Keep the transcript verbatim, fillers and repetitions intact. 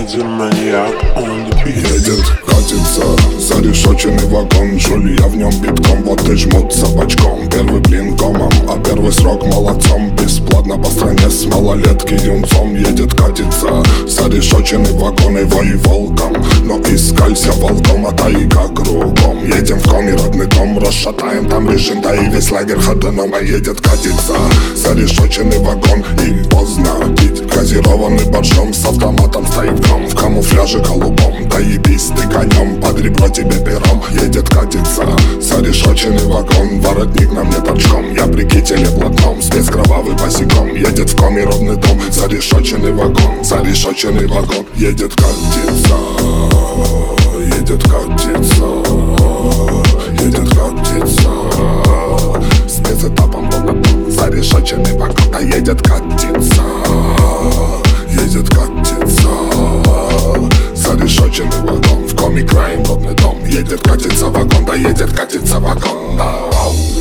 Easy maniac on the beat. Едет, катится, зарешоченный вагон. Жулья в нем битком, вот и жмут собачком. Первый блин комом, а первый срок молодцом. Бесплатно по стране с малолетки юнцом. Едет, катится, зарешоченный вагон. Его и волком, но искалься волком, а тайга кругом. Едем в коме, родный дом, расшатаем там режим. Да и весь лагерь ходуном, а едет, катится, зарешоченный вагон. И поздно пить газированный боржом. С автоматом стоит гром, в камуфляже голубом. Да ебись ты конем, под ребро тебе пером. Едет, катится, зарешоченный вагон. Воротник на мне торчком, я при кителе блатном. Спец кровавый босиком, едет в коме родный дом. Зарешоченный вагон, зарешоченный вагон. Едет, катится, едет, катится, едет, катится. Спецэтапом родный, зарешоченный вагон. Да едет, катится, едет, катится, зарешоченный вагон. В коме краем родный дом. Едет, катится вагон, да едет, катится вагон, да.